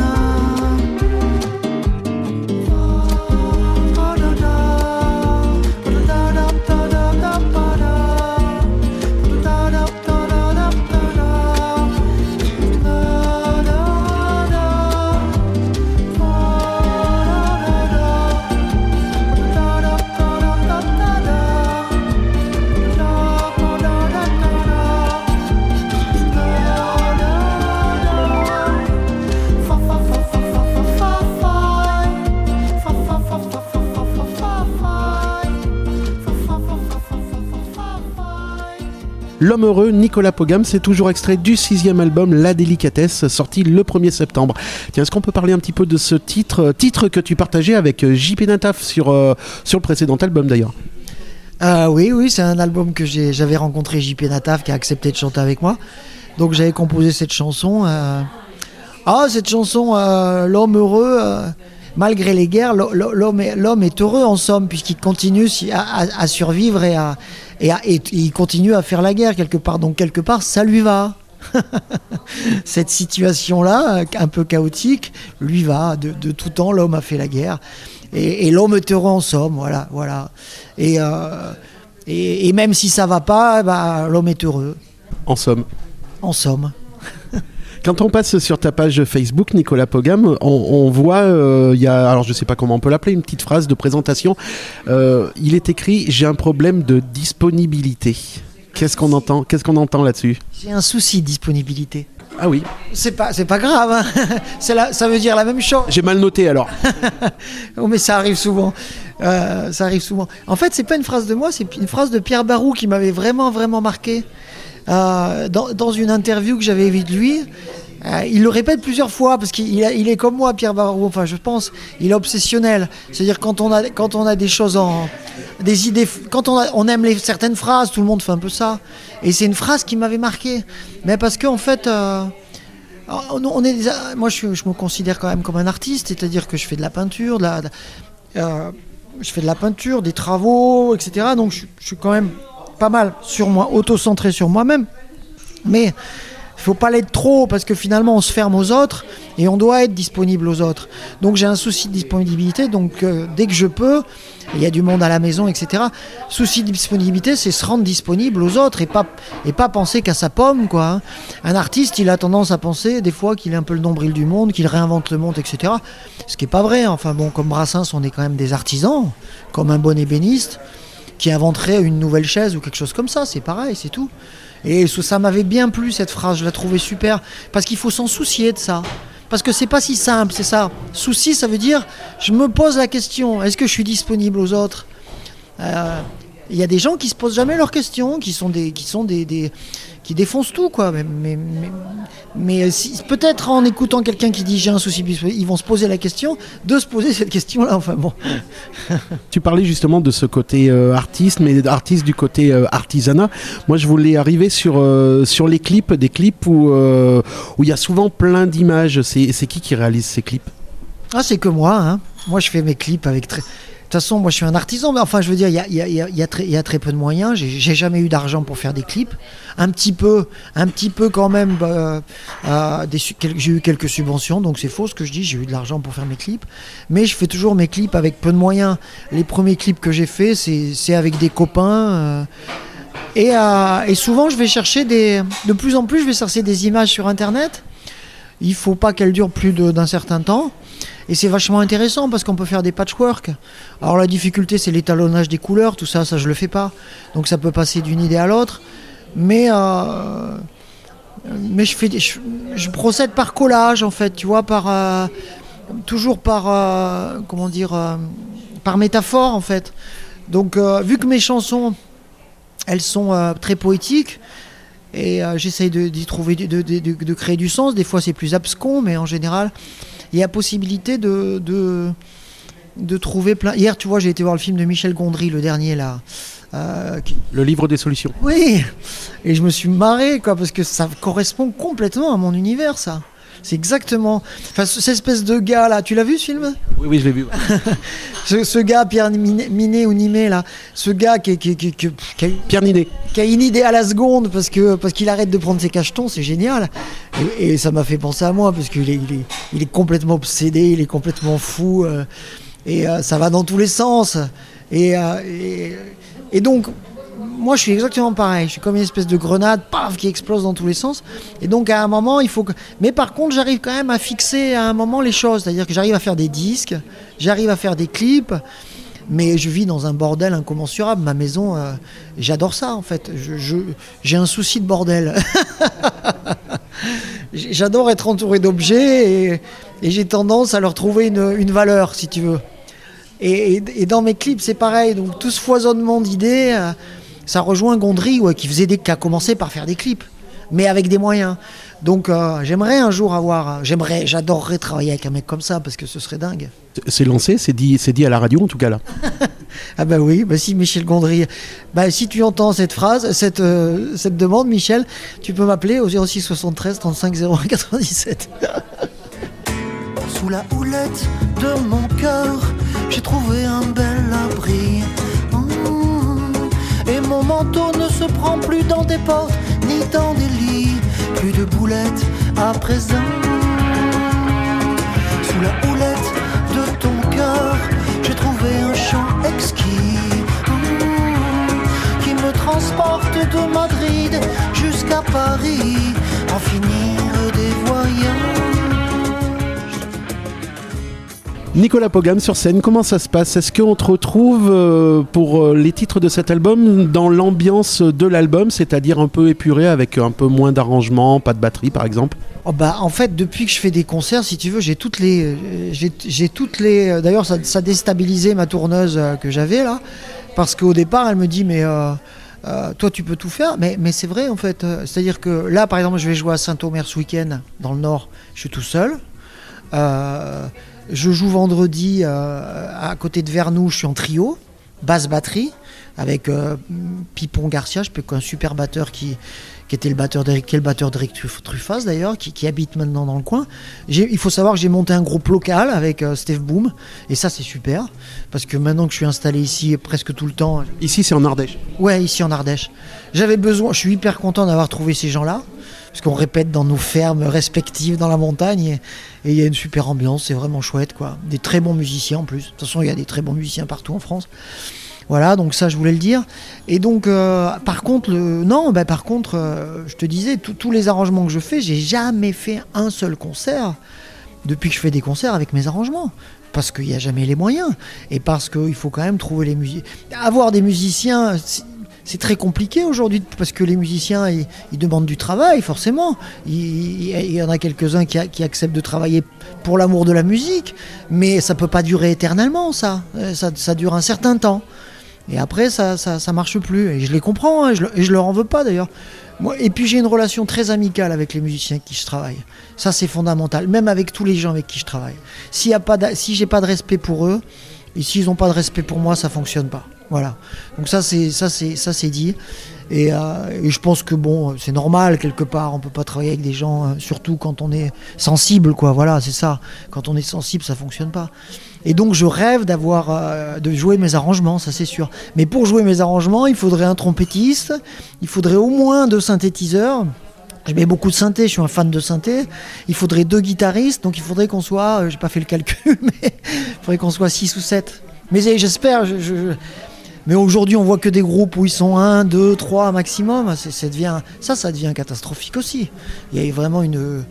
L'homme heureux, Nicolas Pogam, c'est toujours extrait du 6e album La Délicatesse, sorti le 1er septembre. Tiens, est-ce qu'on peut parler un petit peu de ce titre que tu partageais avec JP Nataf sur le précédent album d'ailleurs? Oui, c'est un album que j'avais rencontré JP Nataf qui a accepté de chanter avec moi. Donc j'avais composé cette chanson. Cette chanson, l'homme heureux, malgré les guerres, l'homme est heureux en somme, puisqu'il continue à survivre et il continue à faire la guerre quelque part. Donc quelque part, ça lui va. Cette situation-là, un peu chaotique, lui va. De tout temps, l'homme a fait la guerre. Et l'homme est heureux en somme, voilà. Et même si ça va pas, l'homme est heureux. En somme. Quand on passe sur ta page Facebook, Nicolas Pogam, on voit, il y a, alors je sais pas comment on peut l'appeler, une petite phrase de présentation. Il est écrit « J'ai un problème de disponibilité ». Qu'est-ce qu'on entend là-dessus? J'ai un souci de disponibilité. Ah oui. C'est pas grave, hein. Ça veut dire la même chose. J'ai mal noté alors. Oh, mais ça arrive souvent. En fait, c'est pas une phrase de moi, c'est une phrase de Pierre Barou qui m'avait vraiment, vraiment marqué. Dans une interview que j'avais vue de lui, il le répète plusieurs fois parce qu'il est comme moi, Pierre Barou. Enfin, je pense, il est obsessionnel. C'est-à-dire quand on a des choses des idées, quand on aime certaines phrases, tout le monde fait un peu ça. Et c'est une phrase qui m'avait marqué. Mais parce qu'en fait, moi, je me considère quand même comme un artiste, c'est-à-dire que je fais de la peinture, des travaux, etc. Donc, je suis quand même pas mal sur moi, auto-centré sur moi-même, mais il faut pas l'être trop parce que finalement on se ferme aux autres et on doit être disponible aux autres. Donc j'ai un souci de disponibilité, donc dès que je peux, il y a du monde à la maison, etc. Souci de disponibilité, c'est se rendre disponible aux autres et pas penser qu'à sa pomme, quoi. Hein. Un artiste, il a tendance à penser des fois qu'il est un peu le nombril du monde, qu'il réinvente le monde, etc. Ce qui est pas vrai. Enfin bon, comme Brassens, on est quand même des artisans, comme un bon ébéniste qui inventerait une nouvelle chaise ou quelque chose comme ça, c'est pareil, c'est tout. Et ça m'avait bien plu cette phrase, je la trouvais super, parce qu'il faut s'en soucier de ça. Parce que c'est pas si simple, c'est ça. Souci, ça veut dire, je me pose la question, est-ce que je suis disponible aux autres ? Il y a des gens qui se posent jamais leurs questions, qui défoncent tout, quoi. Mais peut-être en écoutant quelqu'un qui dit j'ai un souci, ils vont se poser la question de se poser cette question-là. Enfin bon. Tu parlais justement de ce côté artiste, mais artiste du côté artisanat. Moi, je voulais arriver sur les clips, des clips où il y a souvent plein d'images. C'est qui réalise ces clips ? C'est que moi. Hein. Moi, je fais mes clips avec très. De toute façon, moi je suis un artisan, mais enfin je veux dire, il y a très peu de moyens. J'ai jamais eu d'argent pour faire des clips. Un petit peu quand même. J'ai eu quelques subventions, donc c'est faux ce que je dis. J'ai eu de l'argent pour faire mes clips, mais je fais toujours mes clips avec peu de moyens. Les premiers clips que j'ai faits, c'est avec des copains. Et souvent, je vais chercher de plus en plus, je vais chercher des images sur Internet. Il faut pas qu'elles durent plus d'un certain temps. Et c'est vachement intéressant parce qu'on peut faire des patchwork. Alors la difficulté, c'est l'étalonnage des couleurs, tout ça je le fais pas. Donc ça peut passer d'une idée à l'autre. Mais je procède par collage en fait, tu vois, toujours par par métaphore en fait. Donc vu que mes chansons, elles sont très poétiques. Et j'essaye d'y trouver, de créer du sens. Des fois c'est plus abscon, mais en général il y a possibilité de de trouver plein. Hier, tu vois, j'ai été voir le film de Michel Gondry, le dernier là. Le livre des solutions. Oui, et je me suis marré, quoi, parce que ça correspond complètement à mon univers, ça. C'est exactement. Enfin, cette espèce de gars là, tu l'as vu ce film ? Oui, je l'ai vu. Ouais. ce gars, Pierre Ninet ou Nimet, là, ce gars qui Pierre Ninet. Qui a une idée à la seconde parce qu'il arrête de prendre ses cachetons, c'est génial. Et ça m'a fait penser à moi parce qu'il est complètement obsédé, il est complètement fou. Et ça va dans tous les sens. Et donc. Moi, je suis exactement pareil. Je suis comme une espèce de grenade, paf, qui explose dans tous les sens. Et donc, à un moment, il faut que. Mais par contre, j'arrive quand même à fixer à un moment les choses. C'est-à-dire que j'arrive à faire des disques, j'arrive à faire des clips, mais je vis dans un bordel incommensurable. Ma maison, j'adore ça, en fait. J'ai un souci de bordel. J'adore être entouré d'objets et j'ai tendance à leur trouver une valeur, si tu veux. Et dans mes clips, c'est pareil. Donc, tout ce foisonnement d'idées. Ça rejoint Gondry, qui a commencé par faire des clips, mais avec des moyens. Donc j'aimerais un jour j'adorerais travailler avec un mec comme ça, parce que ce serait dingue. C'est lancé, c'est dit à la radio en tout cas là. Ah bah oui, si Michel Gondry, si tu entends cette phrase, cette demande, Michel, tu peux m'appeler au 06 73 35 01 97. Sous la houlette de mon cœur, j'ai trouvé un bel abri. Et mon manteau ne se prend plus dans des portes ni dans des lits. Plus de boulettes à présent. Sous la houlette de ton cœur, j'ai trouvé un chant exquis qui me transporte de Madrid jusqu'à Paris, en finir des voyages. Nicolas Pogam sur scène, comment ça se passe ? Est-ce qu'on te retrouve pour les titres de cet album dans l'ambiance de l'album, c'est-à-dire un peu épuré avec un peu moins d'arrangements, pas de batterie par exemple ? En fait, depuis que je fais des concerts, si tu veux, j'ai toutes les. D'ailleurs, ça déstabilisait ma tourneuse que j'avais là, parce qu'au départ, elle me dit mais toi, tu peux tout faire, mais c'est vrai en fait. C'est-à-dire que là, par exemple, je vais jouer à Saint-Omer ce week-end dans le Nord. Je suis tout seul. Je joue vendredi à côté de Vernou, je suis en trio, basse batterie, avec Pipon Garcia, un super batteur qui est le batteur d'Eric Truffaz d'ailleurs, qui habite maintenant dans le coin. Il faut savoir que j'ai monté un groupe local avec Steve Boom, et ça c'est super, parce que maintenant que je suis installé ici presque tout le temps... Ici c'est en Ardèche ? Ouais, ici en Ardèche. Je suis hyper content d'avoir trouvé ces gens-là, parce qu'on répète dans nos fermes respectives dans la montagne, et il y a une super ambiance, c'est vraiment chouette, quoi. Des très bons musiciens en plus. De toute façon, il y a des très bons musiciens partout en France. Voilà, donc ça, je voulais le dire. Et donc, par contre, je te disais, tous les arrangements que je fais, j'ai jamais fait un seul concert depuis que je fais des concerts avec mes arrangements. Parce qu'il n'y a jamais les moyens. Et parce qu'il faut quand même trouver les musiciens. Avoir des musiciens... C'est très compliqué aujourd'hui parce que les musiciens ils demandent du travail forcément. Il y en a quelques-uns qui acceptent de travailler pour l'amour de la musique, mais ça peut pas durer éternellement ça dure un certain temps. Et après ça marche plus. Et je les comprends et je leur en veux pas d'ailleurs. Et puis j'ai une relation très amicale avec les musiciens avec qui je travaille. Ça c'est fondamental, même avec tous les gens avec qui je travaille. Si j'ai pas de respect pour eux et s'ils n'ont pas de respect pour moi, ça fonctionne pas. Voilà, donc ça c'est dit, et je pense que bon, c'est normal quelque part, on peut pas travailler avec des gens, surtout quand on est sensible, quoi. Voilà, c'est ça. Quand on est sensible, ça fonctionne pas. Et donc je rêve de jouer mes arrangements, ça c'est sûr. Mais pour jouer mes arrangements, il faudrait un trompettiste, il faudrait au moins 2 synthétiseurs. Je mets beaucoup de synthé, je suis un fan de synthé. Il faudrait 2 guitaristes, donc il faudrait qu'on soit, j'ai pas fait le calcul, mais il faudrait qu'on soit 6 ou 7. Mais j'espère. Mais aujourd'hui, on voit que des groupes où ils sont 1, 2, 3 maximum. Ça devient catastrophique aussi. Il y a vraiment une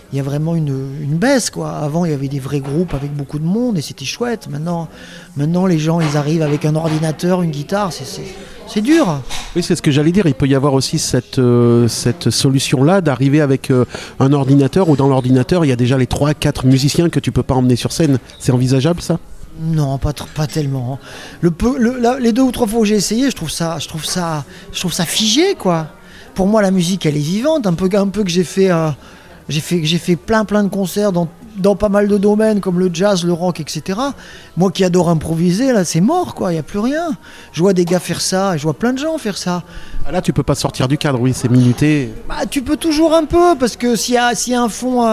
baisse, quoi. Avant, il y avait des vrais groupes avec beaucoup de monde et c'était chouette. Maintenant, les gens, ils arrivent avec un ordinateur, une guitare. C'est dur. Oui, c'est ce que j'allais dire. Il peut y avoir aussi cette solution-là d'arriver avec un ordinateur où dans l'ordinateur, il y a déjà les 3-4 musiciens que tu peux pas emmener sur scène. C'est envisageable, ça ? Non, pas tellement. Les 2 ou 3 fois où j'ai essayé, je trouve ça figé, quoi. Pour moi, la musique, elle est vivante. Un peu que j'ai fait plein de concerts dans pas mal de domaines comme le jazz, le rock, etc. Moi qui adore improviser, là c'est mort quoi, il n'y a plus rien. Je vois des gars faire ça, et je vois plein de gens faire ça. Ah, là, tu peux pas sortir du cadre, oui, c'est minuté. Bah, tu peux toujours un peu, parce que s'il y a un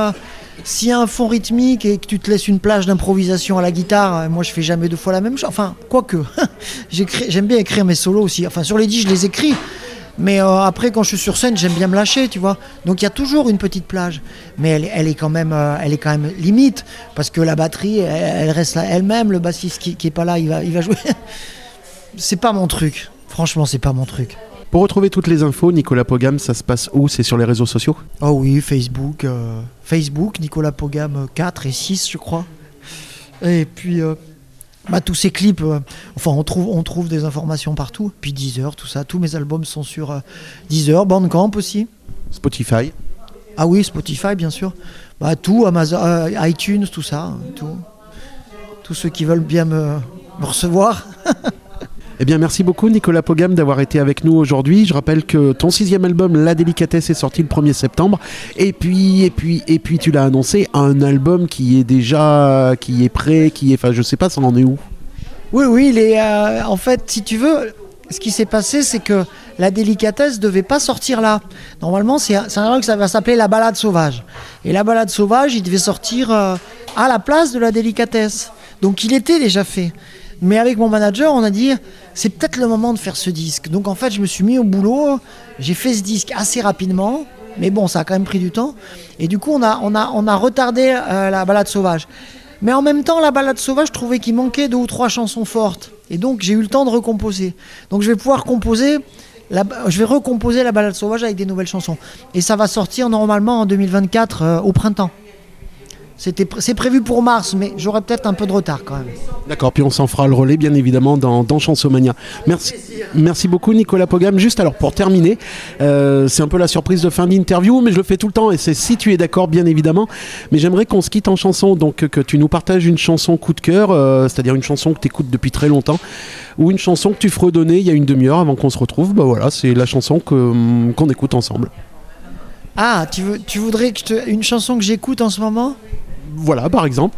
fond rythmique et que tu te laisses une plage d'improvisation à la guitare, moi je fais jamais 2 fois la même chose. Enfin, quoique, j'aime bien écrire mes solos aussi. Enfin, sur les disques, je les écris. Mais après, quand je suis sur scène, j'aime bien me lâcher, tu vois. Donc il y a toujours une petite plage. Mais elle est quand même limite, parce que la batterie, elle reste là elle-même. Le bassiste qui est pas là, il va jouer. C'est pas mon truc. Franchement, c'est pas mon truc. Pour retrouver toutes les infos, Nicolas Pogam, ça se passe où? C'est sur les réseaux sociaux? Oh oui, Facebook, Nicolas Pogam 4 et 6, je crois. Et puis, tous ces clips, on trouve des informations partout. Puis Deezer, tout ça, tous mes albums sont sur Deezer, Bandcamp aussi. Spotify? Ah oui, Spotify, bien sûr. Tout, Amazon, iTunes, tout ça, tout. Tous ceux qui veulent bien me recevoir. Eh bien, merci beaucoup Nicolas Pogam d'avoir été avec nous aujourd'hui. Je rappelle que ton 6e album, La Délicatesse, est sorti le 1er septembre. Et puis, tu l'as annoncé, un album qui est prêt, enfin, je sais pas, ça en est où? Oui, il est, en fait, si tu veux, ce qui s'est passé, c'est que La Délicatesse devait pas sortir là. Normalement, c'est un album qui va s'appeler La Balade Sauvage. Et La Balade Sauvage, il devait sortir à la place de La Délicatesse. Donc, il était déjà fait. Mais avec mon manager, on a dit, c'est peut-être le moment de faire ce disque. Donc en fait, je me suis mis au boulot, j'ai fait ce disque assez rapidement, mais bon, ça a quand même pris du temps. Et du coup, on a retardé La Balade Sauvage. Mais en même temps, La Balade Sauvage, je trouvais qu'il manquait 2 ou 3 chansons fortes. Et donc, j'ai eu le temps de recomposer. Donc je vais pouvoir je vais recomposer La Balade Sauvage avec des nouvelles chansons. Et ça va sortir normalement en 2024, au printemps. C'est prévu pour mars, mais j'aurai peut-être un peu de retard quand même. D'accord, puis on s'en fera le relais bien évidemment dans Chansomania. Merci beaucoup Nicolas Pogam. Juste alors pour terminer, c'est un peu la surprise de fin d'interview, mais je le fais tout le temps et c'est si tu es d'accord bien évidemment. Mais j'aimerais qu'on se quitte en chanson, donc que tu nous partages une chanson coup de cœur, c'est-à-dire une chanson que tu écoutes depuis très longtemps, ou une chanson que tu fredonnais il y a une demi-heure avant qu'on se retrouve. Bah voilà, c'est la chanson qu'on écoute ensemble. Ah, tu voudrais une chanson que j'écoute en ce moment ? Voilà, par exemple.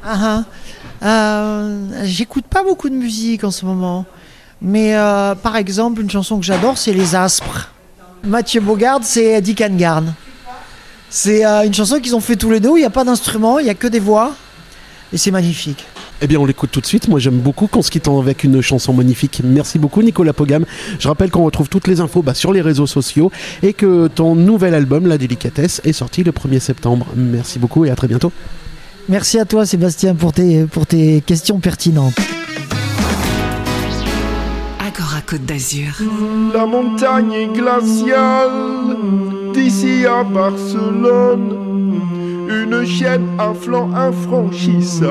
J'écoute pas beaucoup de musique en ce moment. Mais par exemple, une chanson que j'adore, c'est Les Aspres. Mathieu Bogard, c'est Dick Angarn. C'est une chanson qu'ils ont fait tous les deux, il n'y a pas d'instrument, il n'y a que des voix. Et c'est magnifique. Eh bien, on l'écoute tout de suite. Moi, j'aime beaucoup qu'on se quitte avec une chanson magnifique. Merci beaucoup, Nicolas Pogam. Je rappelle qu'on retrouve toutes les infos sur les réseaux sociaux et que ton nouvel album, La Délicatesse, est sorti le 1er septembre. Merci beaucoup et à très bientôt. Merci à toi, Sébastien, pour tes questions pertinentes. Agora Côte d'Azur. La montagne est glaciale, d'ici à Barcelone, une chaîne à flanc infranchissable.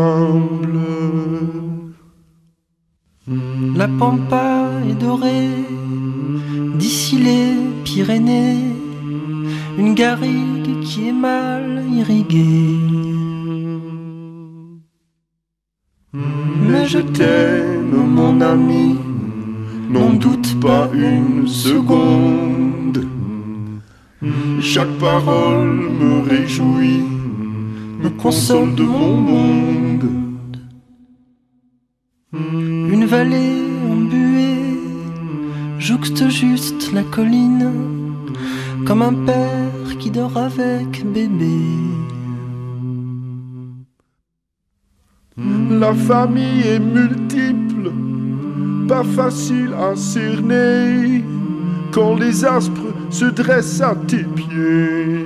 La pampa est dorée, d'ici les Pyrénées, une garrigue qui est mal irriguée. Mais je t'aime, mon ami, n'en doute pas une seconde. Chaque parole me réjouit, me console de mon monde. Une vallée embuée jouxte juste la colline, comme un père qui dort avec bébé. La famille est multiple, pas facile à cerner, quand les aspres se dressent à tes pieds.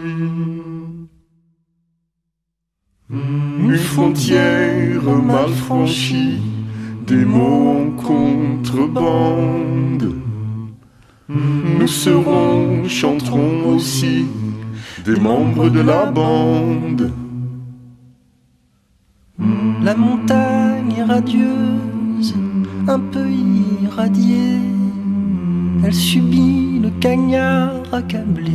Une frontière mal franchie, des mots en contrebande. Nous serons, chanterons aussi, des membres de la bande. La montagne est radieuse, un peu irradiée, elle subit le cagnard accablé.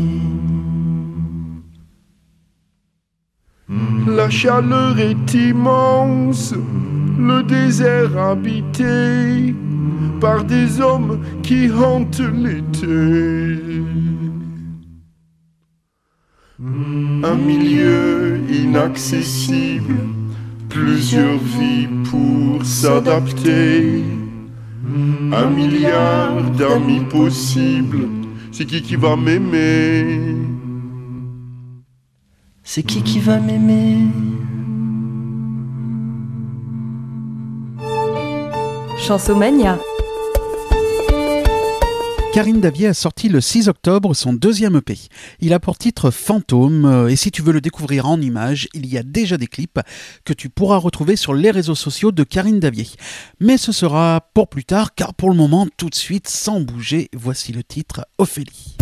La chaleur est immense, le désert habité par des hommes qui hantent l'été. Un milieu inaccessible, plusieurs vies pour s'adapter. Un milliard d'amis possibles, c'est qui va m'aimer? C'est qui va m'aimer? Chansomania. Karine Davier a sorti le 6 octobre son deuxième EP. Il a pour titre Fantôme, et si tu veux le découvrir en images, il y a déjà des clips que tu pourras retrouver sur les réseaux sociaux de Karine Davier. Mais ce sera pour plus tard, car pour le moment, tout de suite, sans bouger, voici le titre Ophélie.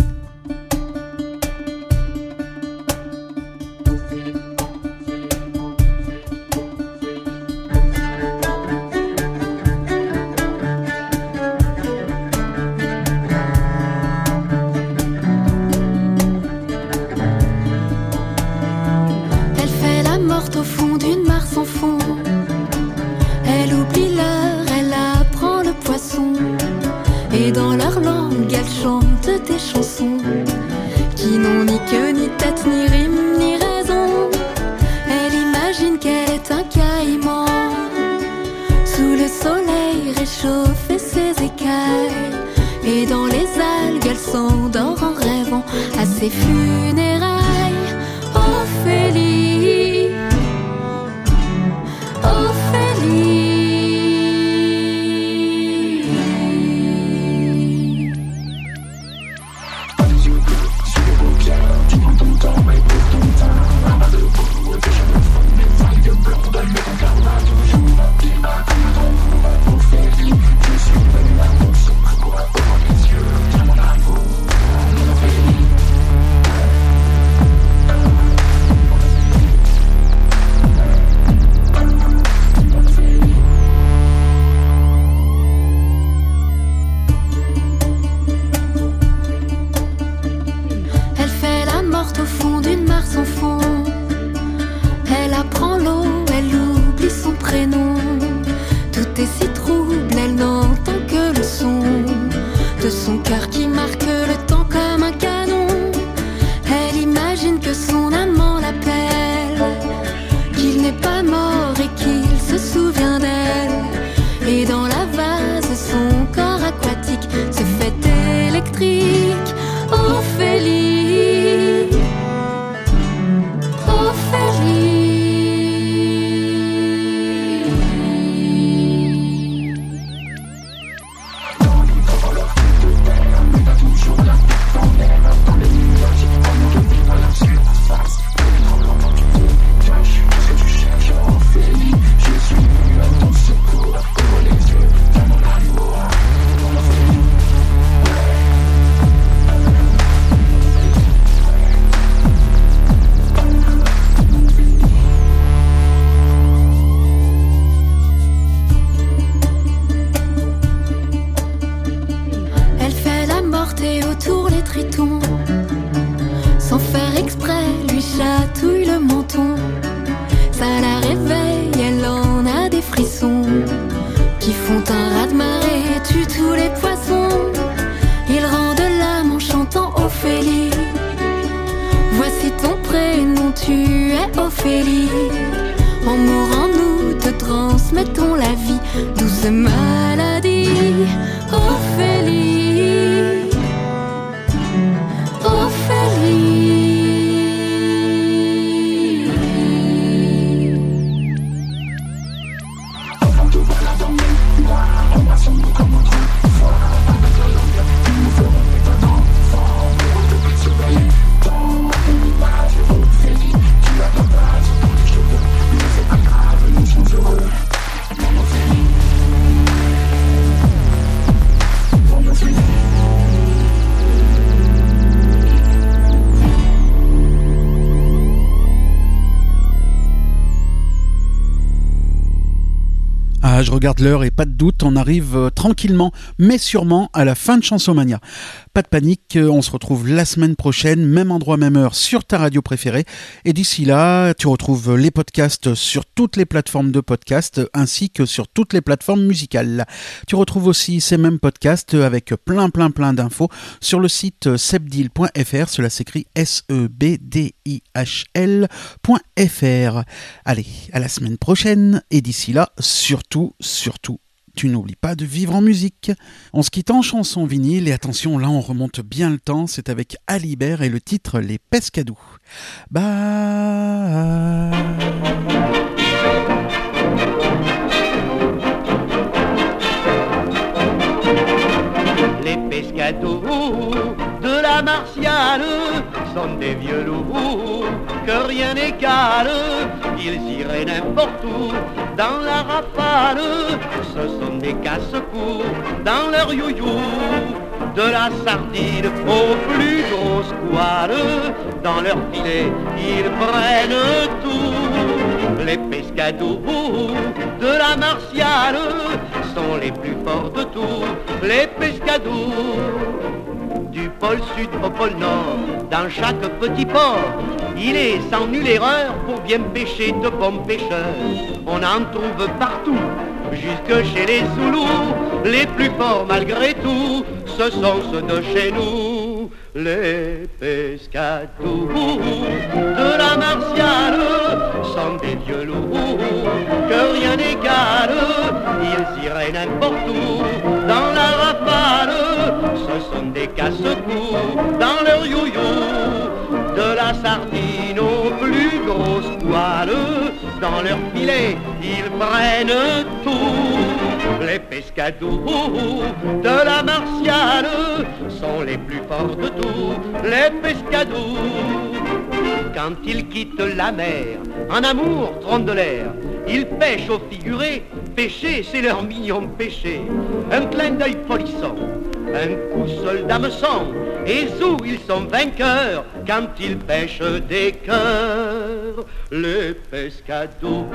Au fond d'une mare sans fond, elle oublie l'heure, elle apprend le poisson, et dans leur langue elle chante des chansons qui n'ont ni queue, ni tête, ni rime, ni raison. Elle imagine qu'elle est un caïman, sous le soleil réchauffe ses écailles, et dans les algues elle s'endort en rêvant à ses funérailles. Ophélie, Ophélie. Je regarde l'heure et pas de doute, on arrive tranquillement mais sûrement à la fin de Chansomania. pas de panique, on se retrouve la semaine prochaine, même endroit, même heure, sur ta radio préférée. Et d'ici là, tu retrouves les podcasts sur toutes les plateformes de podcast, ainsi que sur toutes les plateformes musicales. Tu retrouves aussi ces mêmes podcasts avec plein d'infos sur le site sebdil.fr, cela s'écrit SEBDIHL.fr. Allez, à la semaine prochaine, et d'ici là, surtout, tu n'oublies pas de vivre en musique. On se quitte en chanson vinyle, et attention, là on remonte bien le temps, c'est avec Alibert et le titre Les Pescadous. Bye. Les pescados de la Martiale sont des vieux loups que rien n'égale. Ils iraient n'importe où dans la rafale. Ce sont des casse-cou dans leur you-you. De la sardine aux plus grosses squales. Dans leur filet, ils prennent tout. Les pescados de la Martiale sont les plus forts de tous. Les pescados du pôle sud au pôle nord, dans chaque petit port, il est sans nulle erreur pour bien pêcher de bons pêcheurs. On en trouve partout, jusque chez les Zoulous. Les plus forts malgré tout, ce sont ceux de chez nous. Les pescados de la Martiale sont des vieux loups que rien n'égale. Ils iraient n'importe où dans la rafale. Ce sont des casse-cou dans leur you-you. De la sardine aux plus grosses poils. Dans leur filet, ils prennent tout. Les pescados de la Martiale sont les plus forts de tous. Les pescados, quand ils quittent la mer, en amour trompe de l'air, ils pêchent au figuré. Pêcher, c'est leur mignon péché. Un clin d'œil polissant, un coup seul d'hameçon, et zou, ils sont vainqueurs quand ils pêchent des cœurs. Les pescados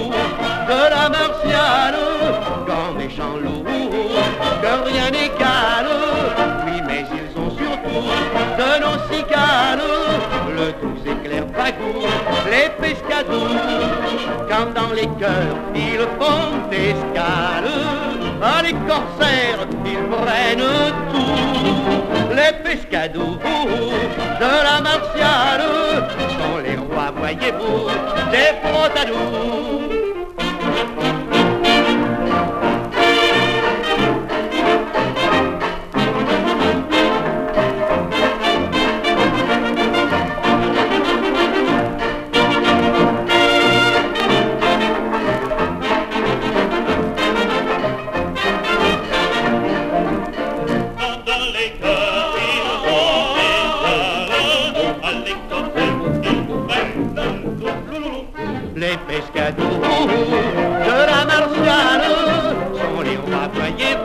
de la Martiale, grands méchants loups, que rien n'égale. Oui, mais ils ont surtout de nos cigales le doux éclair bagou. Les pescados, quand dans les cœurs ils font escale. Ah, les corsaires, ils prennent tout. Les pescados de la Martiale sont les rois, voyez-vous, des frottados. Les pescados de la Martiale sont les rois, voyez-vous.